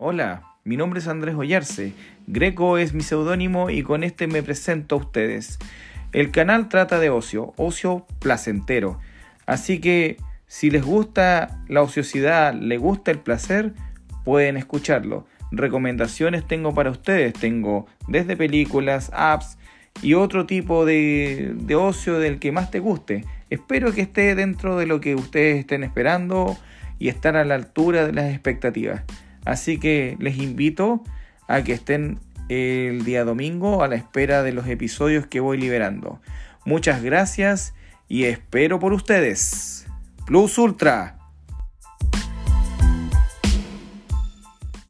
Hola, mi nombre es Andrés Ollarse, Greco es mi seudónimo y con este me presento a ustedes. El canal trata de ocio placentero, así que si les gusta la ociosidad, les gusta el placer, pueden escucharlo. Recomendaciones tengo para ustedes, tengo desde películas, apps y otro tipo de ocio del que más te guste. Espero que esté dentro de lo que ustedes estén esperando y estar a la altura de las expectativas. Así que les invito a que estén el día domingo a la espera de los episodios que voy liberando. Muchas gracias y espero por ustedes. Plus Ultra.